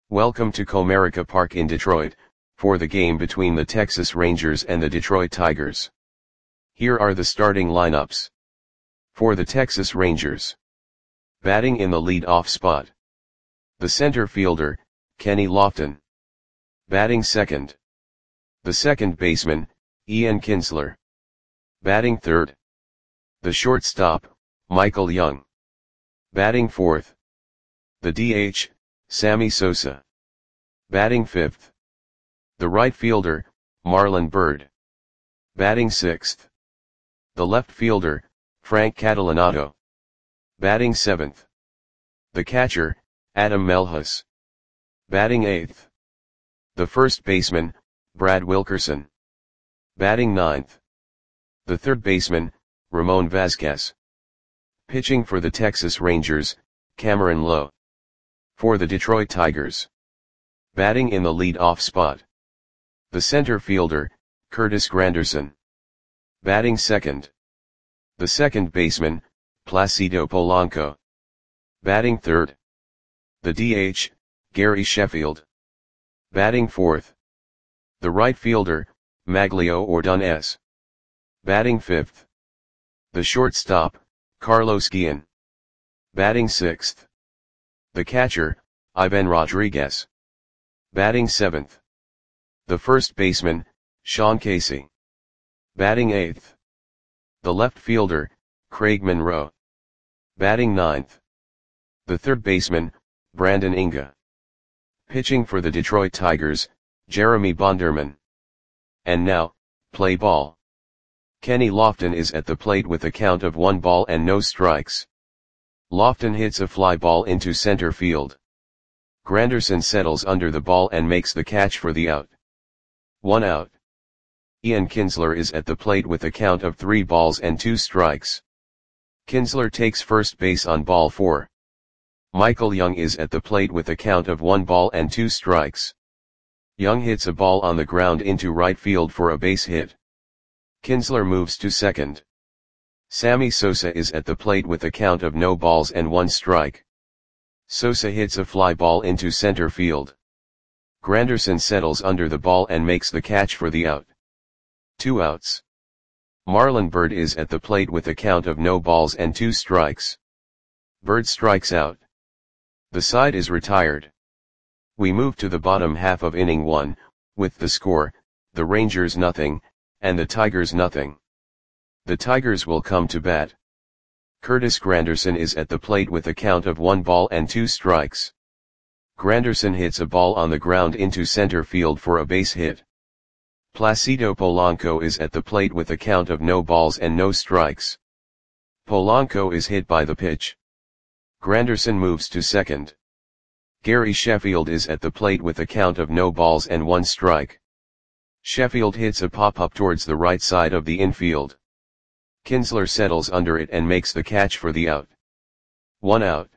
Welcome to Comerica Park in Detroit, for the game between the Texas Rangers and the Detroit Tigers. Here are the starting lineups. For the Texas Rangers. Batting in the lead-off spot. The center fielder, Kenny Lofton. Batting second. The second baseman, Ian Kinsler. Batting third. The shortstop, Michael Young. Batting fourth. The DH, Sammy Sosa. Batting fifth. The right fielder, Marlon Byrd. Batting sixth. The left fielder, Frank Catalanotto. Batting seventh. The catcher, Adam Melhus. Batting eighth. The first baseman, Brad Wilkerson. Batting ninth. The third baseman, Ramon Vazquez. Pitching for the Texas Rangers, Cameron Lowe. For the Detroit Tigers. Batting in the lead-off spot. The center fielder, Curtis Granderson. Batting second. The second baseman, Placido Polanco. Batting third. The DH, Gary Sheffield. Batting fourth. The right fielder, Maglio Ordonez. Batting fifth. The shortstop, Carlos Guillen. Batting sixth. The catcher, Ivan Rodriguez. Batting seventh. The first baseman, Sean Casey. Batting eighth. The left fielder, Craig Monroe. Batting ninth. The third baseman, Brandon Inga. Pitching for the Detroit Tigers, Jeremy Bonderman. And now, play ball. Kenny Lofton is at the plate with a count of 1 ball and no strikes. Lofton hits a fly ball into center field. Granderson settles under the ball and makes the catch for the out. 1 out. Ian Kinsler is at the plate with a count of 3 balls and 2 strikes. Kinsler takes first base on ball 4. Michael Young is at the plate with a count of 1 ball and 2 strikes. Young hits a ball on the ground into right field for a base hit. Kinsler moves to second. Sammy Sosa is at the plate with a count of no balls and 1 strike. Sosa hits a fly ball into center field. Granderson settles under the ball and makes the catch for the out. 2 outs. Marlon Byrd is at the plate with a count of no balls and 2 strikes. Byrd strikes out. The side is retired. We move to the bottom half of inning 1, with the score, the Rangers nothing, and the Tigers nothing. The Tigers will come to bat. Curtis Granderson is at the plate with a count of 1 ball and 2 strikes. Granderson hits a ball on the ground into center field for a base hit. Placido Polanco is at the plate with a count of no balls and no strikes. Polanco is hit by the pitch. Granderson moves to second. Gary Sheffield is at the plate with a count of no balls and 1 strike. Sheffield hits a pop-up towards the right side of the infield. Kinsler settles under it and makes the catch for the out. 1 out.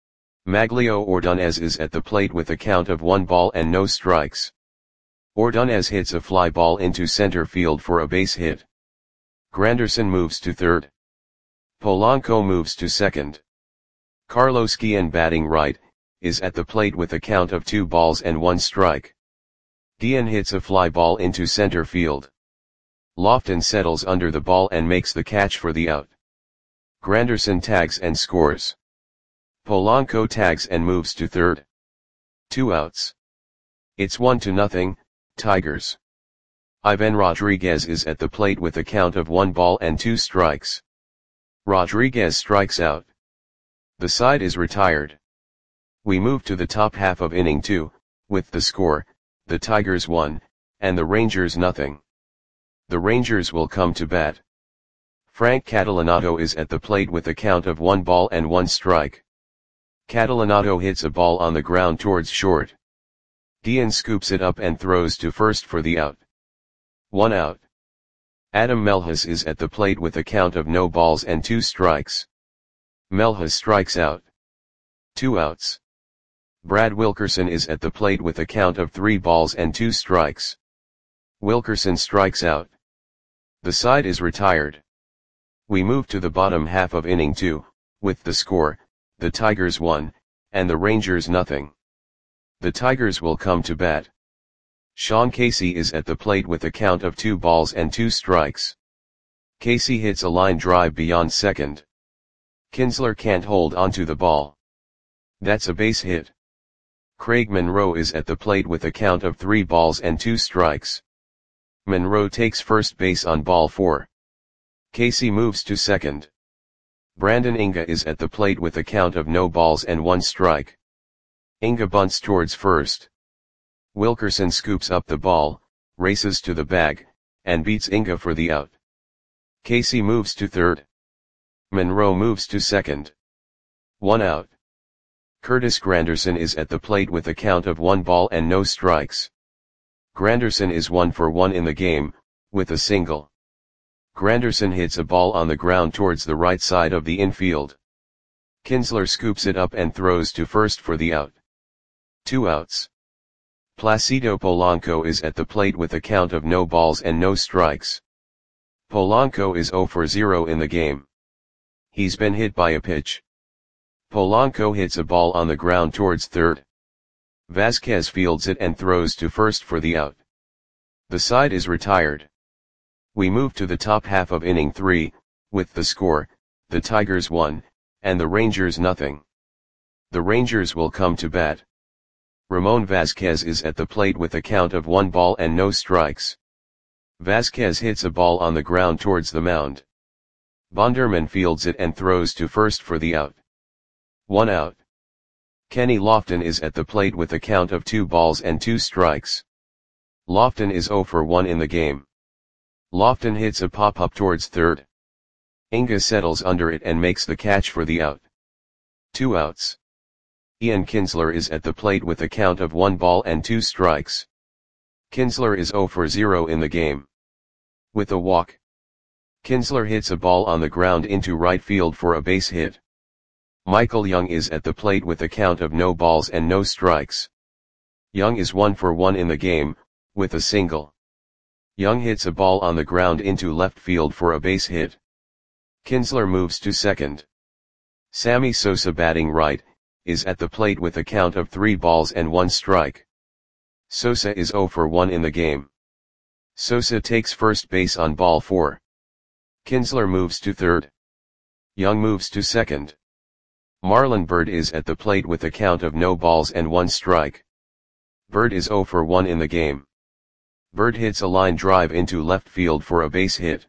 Maglio Ordonez is at the plate with a count of 1 ball and no strikes. Ordonez hits a fly ball into center field for a base hit. Granderson moves to third. Polanco moves to second. Carlos Guillen, batting right, is at the plate with a count of 2 balls and 1 strike. Guillen hits a fly ball into center field. Lofton settles under the ball and makes the catch for the out. Granderson tags and scores. Polanco tags and moves to third. 2 outs. It's 1-0, Tigers. Ivan Rodriguez is at the plate with a count of 1 ball and 2 strikes. Rodriguez strikes out. The side is retired. We move to the top half of inning 2, with the score, the Tigers 1, and the Rangers nothing. The Rangers will come to bat. Frank Catalanotto is at the plate with a count of 1 ball and 1 strike. Catalanotto hits a ball on the ground towards short. Guillen scoops it up and throws to first for the out. 1 out. Adam Melhus is at the plate with a count of no balls and 2 strikes. Melhus strikes out. 2 outs. Brad Wilkerson is at the plate with a count of 3 balls and 2 strikes. Wilkerson strikes out. The side is retired. We move to the bottom half of inning 2, with the score, the Tigers 1, and the Rangers nothing. The Tigers will come to bat. Sean Casey is at the plate with a count of 2 balls and 2 strikes. Casey hits a line drive beyond second. Kinsler can't hold onto the ball. That's a base hit. Craig Monroe is at the plate with a count of 3 balls and 2 strikes. Monroe takes first base on ball 4. Casey moves to second. Brandon Inga is at the plate with a count of no balls and 1 strike. Inga bunts towards first. Wilkerson scoops up the ball, races to the bag, and beats Inga for the out. Casey moves to third. Monroe moves to second. 1 out. Curtis Granderson is at the plate with a count of 1 ball and no strikes. Granderson is 1 for 1 in the game, with a single. Granderson hits a ball on the ground towards the right side of the infield. Kinsler scoops it up and throws to first for the out. 2 outs. Placido Polanco is at the plate with a count of no balls and no strikes. Polanco is 0 for 0 in the game. He's been hit by a pitch. Polanco hits a ball on the ground towards third. Vasquez fields it and throws to first for the out. The side is retired. We move to the top half of inning 3, with the score, the Tigers 1, and the Rangers nothing. The Rangers will come to bat. Ramon Vasquez is at the plate with a count of 1 ball and no strikes. Vasquez hits a ball on the ground towards the mound. Bonderman fields it and throws to first for the out. 1 out. Kenny Lofton is at the plate with a count of 2 balls and 2 strikes. Lofton is 0 for 1 in the game. Lofton hits a pop-up towards third. Inga settles under it and makes the catch for the out. 2 outs. Ian Kinsler is at the plate with a count of 1 ball and 2 strikes. Kinsler is 0 for 0 in the game. With a walk. Kinsler hits a ball on the ground into right field for a base hit. Michael Young is at the plate with a count of no balls and no strikes. Young is 1 for 1 in the game, with a single. Young hits a ball on the ground into left field for a base hit. Kinsler moves to second. Sammy Sosa batting right, is at the plate with a count of 3 balls and 1 strike. Sosa is 0 for 1 in the game. Sosa takes first base on ball 4. Kinsler moves to third. Young moves to second. Marlon Byrd is at the plate with a count of no balls and 1 strike. Byrd is 0 for 1 in the game. Byrd hits a line drive into left field for a base hit.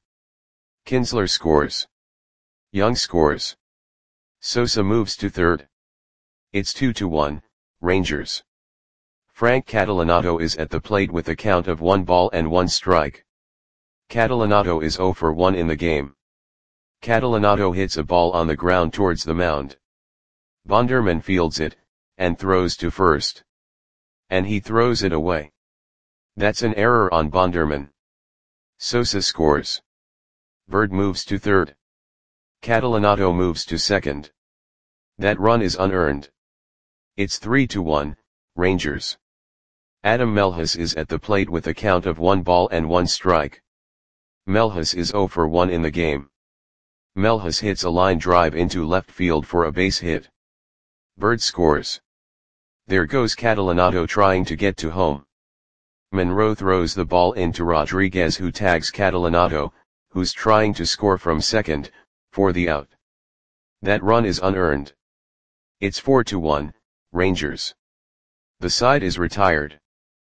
Kinsler scores. Young scores. Sosa moves to third. It's 2-1, Rangers. Frank Catalanato is at the plate with a count of 1 ball and 1 strike. Catalanato is 0 for 1 in the game. Catalanato hits a ball on the ground towards the mound. Bonderman fields it, and throws to first. And he throws it away. That's an error on Bonderman. Sosa scores. Byrd moves to third. Catalanato moves to second. That run is unearned. It's 3-1, Rangers. Adam Melhus is at the plate with a count of 1 ball and 1 strike. Melhus is 0 for 1 in the game. Melhus hits a line drive into left field for a base hit. Byrd scores. There goes Catalanato trying to get to home. Monroe throws the ball into Rodriguez, who tags Catalanato, who's trying to score from second, for the out. That run is unearned. It's 4-1, Rangers. The side is retired.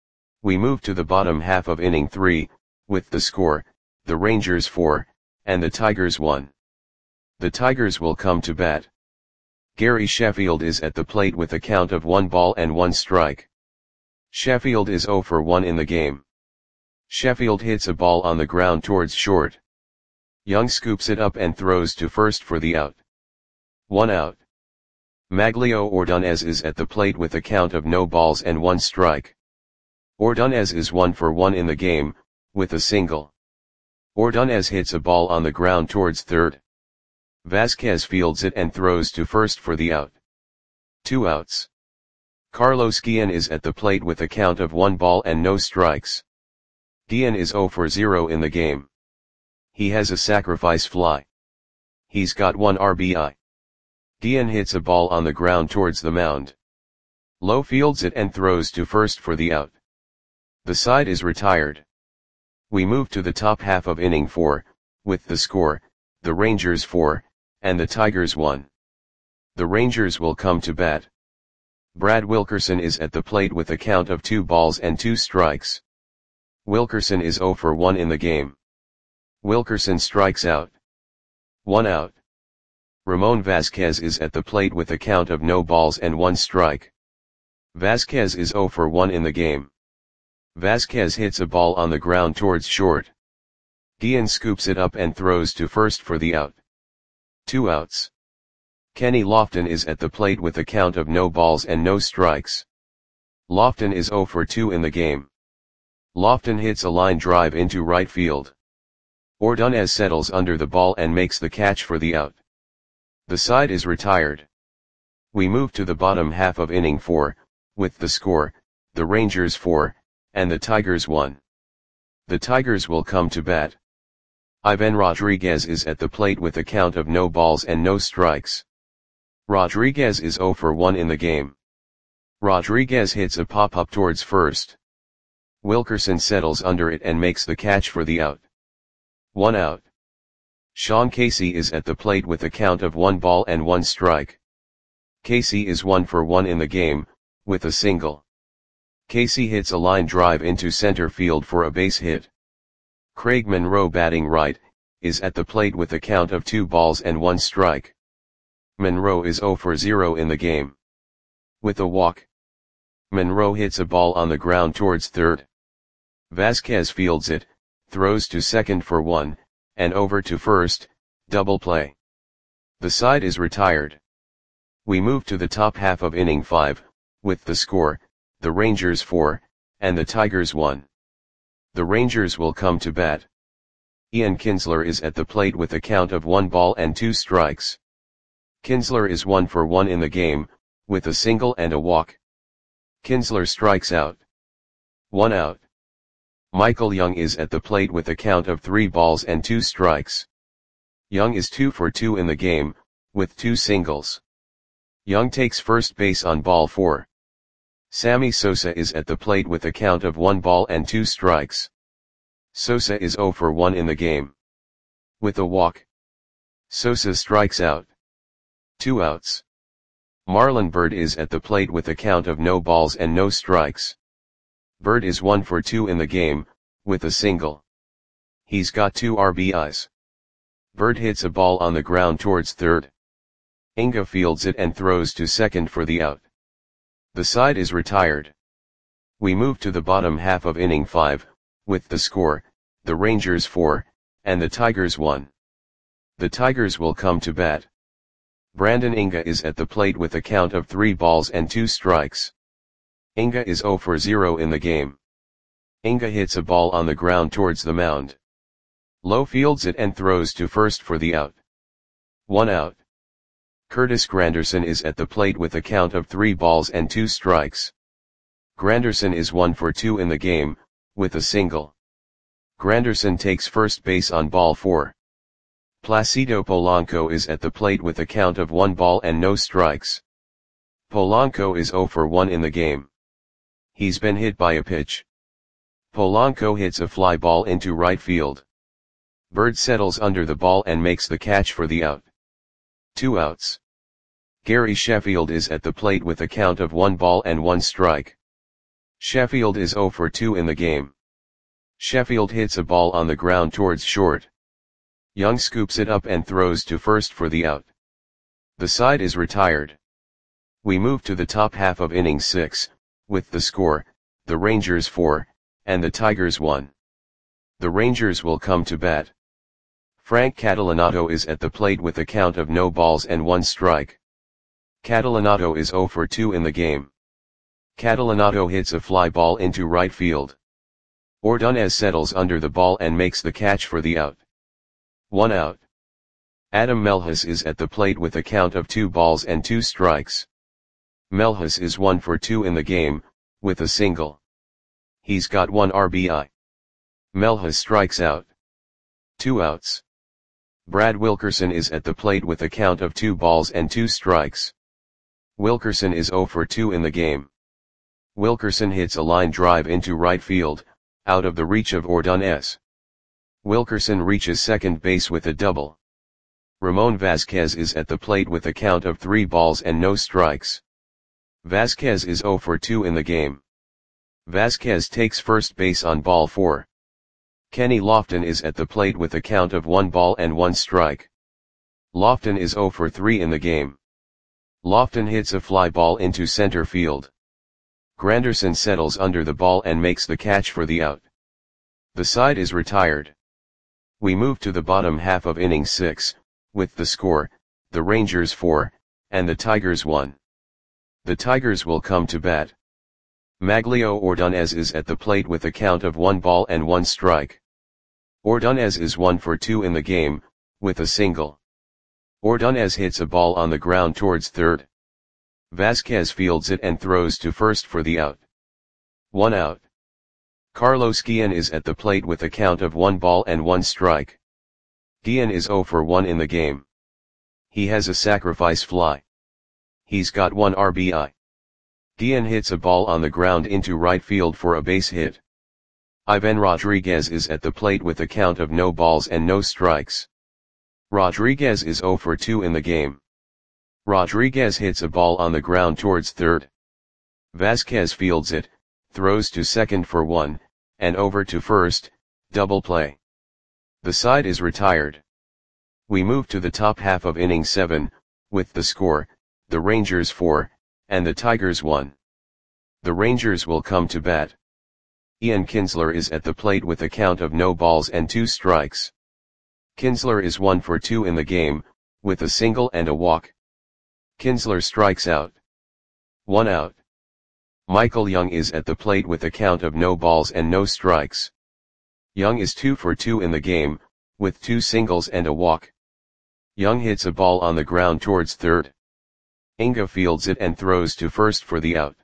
We move to the bottom half of inning 3, with the score, the Rangers 4, and the Tigers 1. The Tigers will come to bat. Gary Sheffield is at the plate with a count of 1 ball and 1 strike. Sheffield is 0 for 1 in the game. Sheffield hits a ball on the ground towards short. Young scoops it up and throws to first for the out. 1 out. Maglio Ordonez is at the plate with a count of no balls and 1 strike. Ordonez is 1 for 1 in the game, with a single. Ordonez hits a ball on the ground towards third. Vasquez fields it and throws to first for the out. 2 outs. Carlos Guillen is at the plate with a count of 1 ball and no strikes. Guillen is 0 for 0 in the game. He has a sacrifice fly. He's got 1 RBI. Guillen hits a ball on the ground towards the mound. Low fields it and throws to first for the out. The side is retired. We move to the top half of inning 4, with the score, the Rangers 4, and the Tigers 1. The Rangers will come to bat. Brad Wilkerson is at the plate with a count of 2 balls and 2 strikes. Wilkerson is 0 for 1 in the game. Wilkerson strikes out. 1 out. Ramon Vasquez is at the plate with a count of no balls and 1 strike. Vasquez is 0 for 1 in the game. Vasquez hits a ball on the ground towards short. Guillen scoops it up and throws to first for the out. 2 outs. Kenny Lofton is at the plate with a count of no balls and no strikes. Lofton is 0 for 2 in the game. Lofton hits a line drive into right field. Ordonez settles under the ball and makes the catch for the out. The side is retired. We move to the bottom half of inning 4, with the score, the Rangers 4, and the Tigers 1. The Tigers will come to bat. Ivan Rodriguez is at the plate with a count of no balls and no strikes. Rodriguez is 0 for 1 in the game. Rodriguez hits a pop-up towards first. Wilkerson settles under it and makes the catch for the out. 1 out. Sean Casey is at the plate with a count of 1 ball and 1 strike. Casey is 1 for 1 in the game, with a single. Casey hits a line drive into center field for a base hit. Craig Monroe, batting right, is at the plate with a count of 2 balls and 1 strike. Monroe is 0 for 0 in the game. With a walk. Monroe hits a ball on the ground towards third. Vasquez fields it, throws to second for 1, and over to first, double play. The side is retired. We move to the top half of inning 5, with the score, the Rangers 4, and the Tigers 1. The Rangers will come to bat. Ian Kinsler is at the plate with a count of 1 ball and 2 strikes. Kinsler is 1 for 1 in the game, with a single and a walk. Kinsler strikes out. 1 out. Michael Young is at the plate with a count of 3 balls and 2 strikes. Young is 2 for 2 in the game, with 2 singles. Young takes first base on ball 4. Sammy Sosa is at the plate with a count of 1 ball and 2 strikes. Sosa is 0 for 1 in the game. With a walk. Sosa strikes out. 2 outs. Marlon Byrd is at the plate with a count of no balls and no strikes. Byrd is 1 for 2 in the game, with a single. He's got 2 RBIs. Byrd hits a ball on the ground towards third. Inga fields it and throws to second for the out. The side is retired. We move to the bottom half of inning 5, with the score, the Rangers 4, and the Tigers 1. The Tigers will come to bat. Brandon Inga is at the plate with a count of 3 balls and 2 strikes. Inga is 0 for 0 in the game. Inga hits a ball on the ground towards the mound. Low fields it and throws to first for the out. 1 out. Curtis Granderson is at the plate with a count of 3 balls and 2 strikes. Granderson is 1 for 2 in the game, with a single. Granderson takes first base on ball 4. Placido Polanco is at the plate with a count of 1 ball and no strikes. Polanco is 0 for 1 in the game. He's been hit by a pitch. Polanco hits a fly ball into right field. Byrd settles under the ball and makes the catch for the out. 2 outs. Gary Sheffield is at the plate with a count of 1 ball and 1 strike. Sheffield is 0 for 2 in the game. Sheffield hits a ball on the ground towards short. Young scoops it up and throws to first for the out. The side is retired. We move to the top half of inning 6, with the score, the Rangers 4, and the Tigers 1. The Rangers will come to bat. Frank Catalanato is at the plate with a count of no balls and 1 strike. Catalanato is 0 for 2 in the game. Catalanato hits a fly ball into right field. Ordonez settles under the ball and makes the catch for the out. 1 out. Adam Melhus is at the plate with a count of 2 balls and 2 strikes. Melhus is 1 for 2 in the game, with a single. He's got 1 RBI. Melhus strikes out. 2 outs. Brad Wilkerson is at the plate with a count of 2 balls and 2 strikes. Wilkerson is 0 for 2 in the game. Wilkerson hits a line drive into right field, out of the reach of Ordonez. Wilkerson reaches second base with a double. Ramon Vasquez is at the plate with a count of 3 balls and no strikes. Vasquez is 0 for 2 in the game. Vasquez takes first base on ball 4. Kenny Lofton is at the plate with a count of 1 ball and 1 strike. Lofton is 0 for 3 in the game. Lofton hits a fly ball into center field. Granderson settles under the ball and makes the catch for the out. The side is retired. We move to the bottom half of inning 6, with the score, the Rangers 4, and the Tigers 1. The Tigers will come to bat. Maglio Ordonez is at the plate with a count of 1 ball and 1 strike. Ordonez is 1 for 2 in the game, with a single. Ordonez hits a ball on the ground towards third. Vasquez fields it and throws to first for the out. 1 out. Carlos Guillen is at the plate with a count of 1 ball and 1 strike. Guillen is 0 for 1 in the game. He has a sacrifice fly. He's got 1 RBI. Guillen hits a ball on the ground into right field for a base hit. Ivan Rodriguez is at the plate with a count of no balls and no strikes. Rodriguez is 0 for 2 in the game. Rodriguez hits a ball on the ground towards third. Vasquez fields it, throws to second for 1, and over to first, double play. The side is retired. We move to the top half of inning 7, with the score, the Rangers 4, and the Tigers 1. The Rangers will come to bat. Ian Kinsler is at the plate with a count of no balls and 2 strikes. Kinsler is 1 for 2 in the game, with a single and a walk. Kinsler strikes out. 1 out. Michael Young is at the plate with a count of no balls and no strikes. Young is 2 for 2 in the game, with 2 singles and a walk. Young hits a ball on the ground towards third. Inga fields it and throws to first for the out.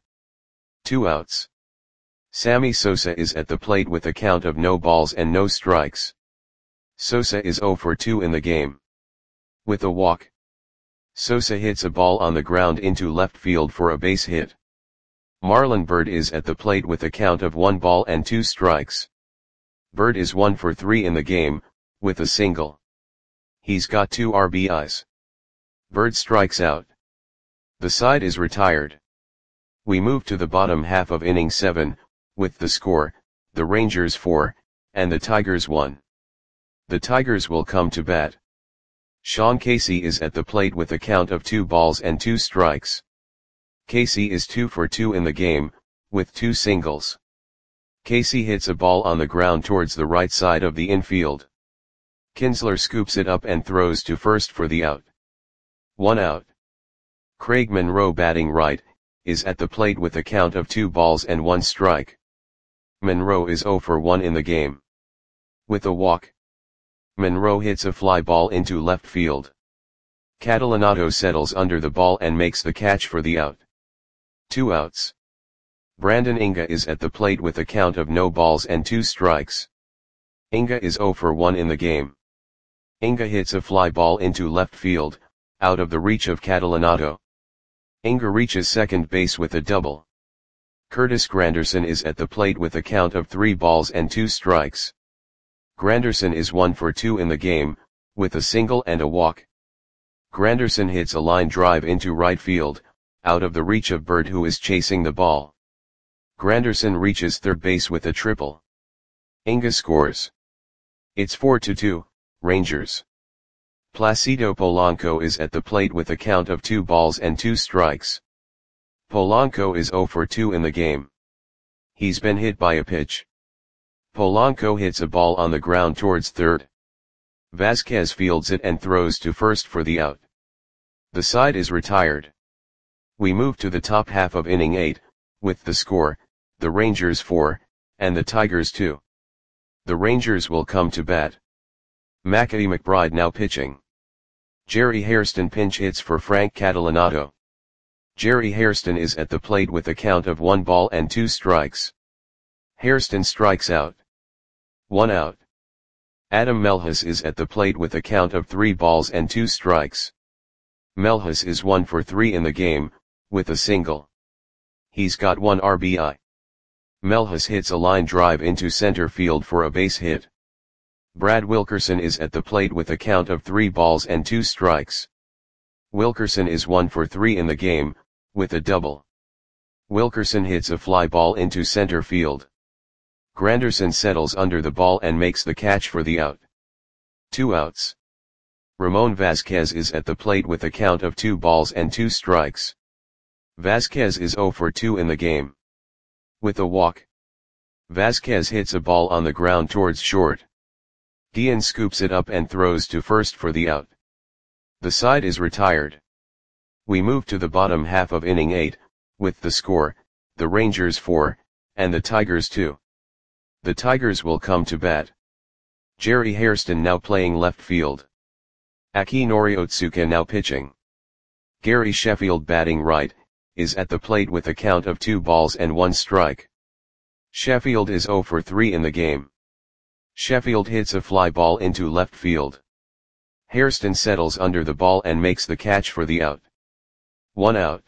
2 outs. Sammy Sosa is at the plate with a count of no balls and no strikes. Sosa is 0 for 2 in the game. With a walk. Sosa hits a ball on the ground into left field for a base hit. Marlon Byrd is at the plate with a count of 1 ball and 2 strikes. Byrd is 1 for 3 in the game, with a single. He's got 2 RBIs. Byrd strikes out. The side is retired. We move to the bottom half of inning 7, with the score, the Rangers 4, and the Tigers 1. The Tigers will come to bat. Sean Casey is at the plate with a count of 2 balls and 2 strikes. Casey is 2 for 2 in the game, with 2 singles. Casey hits a ball on the ground towards the right side of the infield. Kinsler scoops it up and throws to first for the out. 1 out. Craig Monroe, batting right, is at the plate with a count of 2 balls and 1 strike. Monroe is 0 for 1 in the game. With a walk. Monroe hits a fly ball into left field. Catalanato settles under the ball and makes the catch for the out. 2 outs. Brandon Inga is at the plate with a count of no balls and 2 strikes. Inga is 0 for 1 in the game. Inga hits a fly ball into left field, out of the reach of Catalanato. Inga reaches second base with a double. Curtis Granderson is at the plate with a count of 3 balls and 2 strikes. Granderson is 1 for 2 in the game, with a single and a walk. Granderson hits a line drive into right field, out of the reach of Byrd, who is chasing the ball. Granderson reaches third base with a triple. Inga scores. It's 4-2, Rangers. Placido Polanco is at the plate with a count of 2 balls and 2 strikes. Polanco is 0 for 2 in the game. He's been hit by a pitch. Polanco hits a ball on the ground towards third. Vasquez fields it and throws to first for the out. The side is retired. We move to the top half of inning 8, with the score, the Rangers 4, and the Tigers 2. The Rangers will come to bat. Mackie McBride now pitching. Jerry Hairston pinch hits for Frank Catalanato. Jerry Hairston is at the plate with a count of 1 ball and 2 strikes. Hairston strikes out. 1 out. Adam Melhus is at the plate with a count of 3 balls and 2 strikes. Melhus is 1 for 3 in the game, with a single. He's got 1 RBI. Melhus hits a line drive into center field for a base hit. Brad Wilkerson is at the plate with a count of 3 balls and 2 strikes. Wilkerson is 1 for 3 in the game, with a double. Wilkerson hits a fly ball into center field. Granderson settles under the ball and makes the catch for the out. 2 outs. Ramon Vasquez is at the plate with a count of 2 balls and 2 strikes. Vasquez is 0 for 2 in the game. With a walk. Vasquez hits a ball on the ground towards short. Guillen scoops it up and throws to first for the out. The side is retired. We move to the bottom half of inning 8, with the score, the Rangers 4, and the Tigers 2. The Tigers will come to bat. Jerry Hairston now playing left field. Akinori Otsuka now pitching. Gary Sheffield batting right, is at the plate with a count of 2 balls and 1 strike. Sheffield is 0 for 3 in the game. Sheffield hits a fly ball into left field. Hairston settles under the ball and makes the catch for the out. 1 out.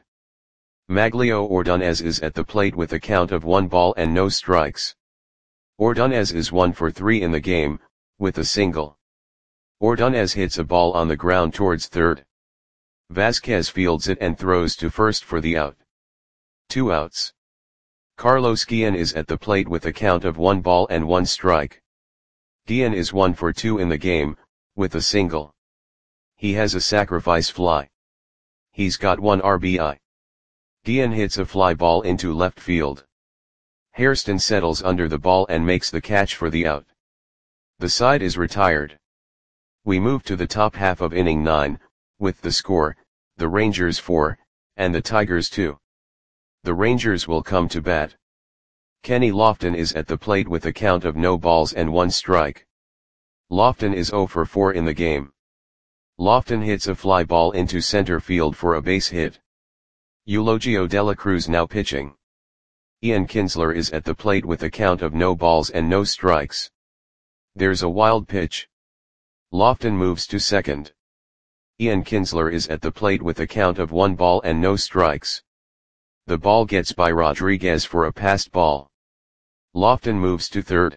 Maglio Ordonez is at the plate with a count of 1 ball and no strikes. Ordonez is 1 for 3 in the game, with a single. Ordonez hits a ball on the ground towards third. Vasquez fields it and throws to first for the out. 2 outs. Carlos Guillen is at the plate with a count of 1 ball and 1 strike. Guillen is 1 for 2 in the game, with a single. He has a sacrifice fly. He's got 1 RBI. Guillen hits a fly ball into left field. Hairston settles under the ball and makes the catch for the out. The side is retired. We move to the top half of inning 9, with the score, the Rangers 4, and the Tigers 2. The Rangers will come to bat. Kenny Lofton is at the plate with a count of no balls and 1 strike. Lofton is 0 for 4 in the game. Lofton hits a fly ball into center field for a base hit. Eulogio de la Cruz now pitching. Ian Kinsler is at the plate with a count of no balls and no strikes. There's a wild pitch. Lofton moves to second. Ian Kinsler is at the plate with a count of 1 ball and no strikes. The ball gets by Rodriguez for a passed ball. Lofton moves to third.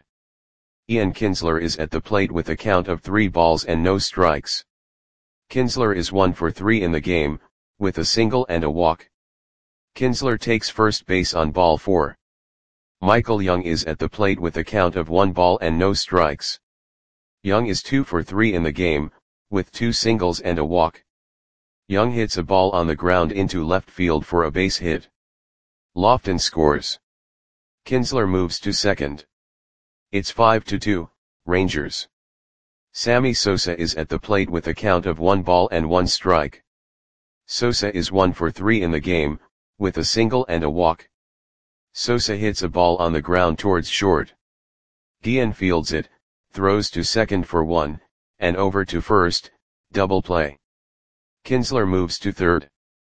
Ian Kinsler is at the plate with a count of 3 balls and no strikes. Kinsler is 1 for 3 in the game, with a single and a walk. Kinsler takes first base on ball 4. Michael Young is at the plate with a count of 1 ball and no strikes. Young is 2 for 3 in the game, with 2 singles and a walk. Young hits a ball on the ground into left field for a base hit. Lofton scores. Kinsler moves to second. It's 5-2, Rangers. Sammy Sosa is at the plate with a count of 1 ball and 1 strike. Sosa is 1 for 3 in the game, with a single and a walk. Sosa hits a ball on the ground towards short. Guillen fields it, throws to second for 1, and over to first, double play. Kinsler moves to third.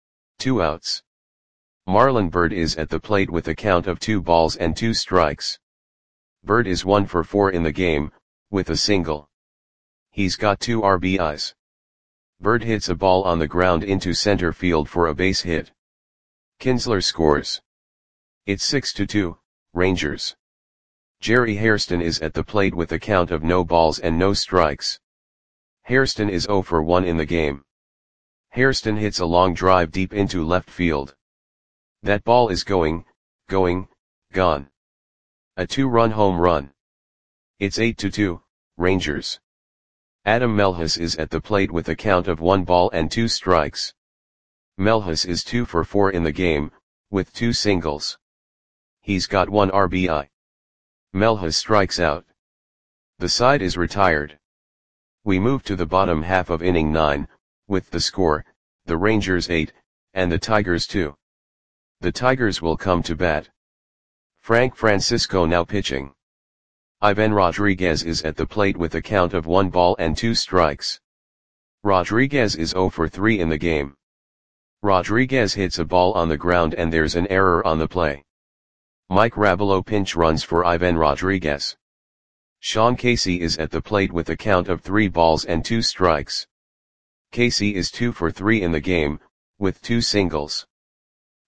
2 outs. Marlon Byrd is at the plate with a count of 2 balls and 2 strikes. Byrd is 1 for 4 in the game, with a single. He's got 2 RBIs. Byrd hits a ball on the ground into center field for a base hit. Kinsler scores. It's 6-2, Rangers. Jerry Hairston is at the plate with a count of no balls and no strikes. Hairston is 0 for 1 in the game. Hairston hits a long drive deep into left field. That ball is gone. A 2-run home run. It's 8-2, Rangers. Adam Melhus is at the plate with a count of 1 ball and 2 strikes. Melhus is 2 for 4 in the game, with 2 singles. He's got 1 RBI. Melhus strikes out. The side is retired. We move to the bottom half of inning 9, with the score, the Rangers 8, and the Tigers 2. The Tigers will come to bat. Frank Francisco now pitching. Ivan Rodriguez is at the plate with a count of 1 ball and 2 strikes. Rodriguez is 0 for 3 in the game. Rodriguez hits a ball on the ground and there's an error on the play. Mike Rabelo pinch runs for Ivan Rodriguez. Sean Casey is at the plate with a count of 3 balls and 2 strikes. Casey is 2 for 3 in the game, with 2 singles.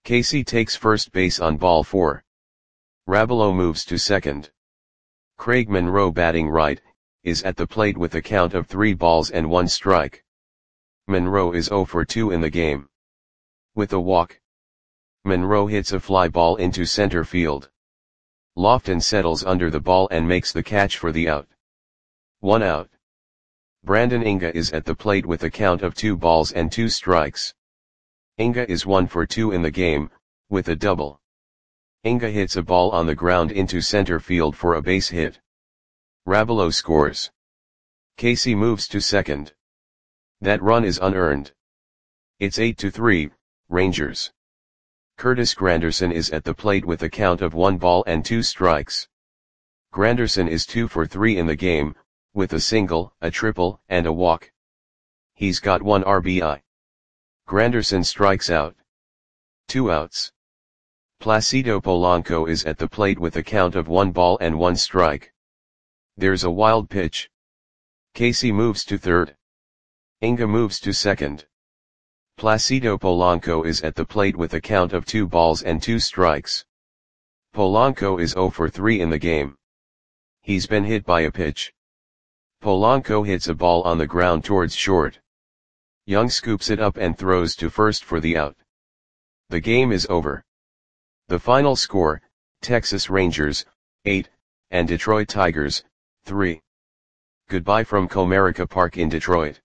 Casey takes first base on ball 4. Rabelow moves to second. Craig Monroe, batting right, is at the plate with a count of 3 balls and 1 strike. Monroe is 0 for 2 in the game. With a walk, Monroe hits a fly ball into center field. Lofton settles under the ball and makes the catch for the out. 1 out. Brandon Inga is at the plate with a count of 2 balls and 2 strikes. Inga is 1 for 2 in the game, with a double. Inga hits a ball on the ground into center field for a base hit. Rabelow scores. Casey moves to second. That run is unearned. It's 8-3, Rangers. Curtis Granderson is at the plate with a count of 1 ball and 2 strikes. Granderson is 2 for 3 in the game, with a single, a triple, and a walk. He's got 1 RBI. Granderson strikes out. 2 outs. Placido Polanco is at the plate with a count of 1 ball and 1 strike. There's a wild pitch. Casey moves to third. Inga moves to second. Placido Polanco is at the plate with a count of 2 balls and 2 strikes. Polanco is 0 for 3 in the game. He's been hit by a pitch. Polanco hits a ball on the ground towards short. Young scoops it up and throws to first for the out. The game is over. The final score, Texas Rangers, 8, and Detroit Tigers, 3. Goodbye from Comerica Park in Detroit.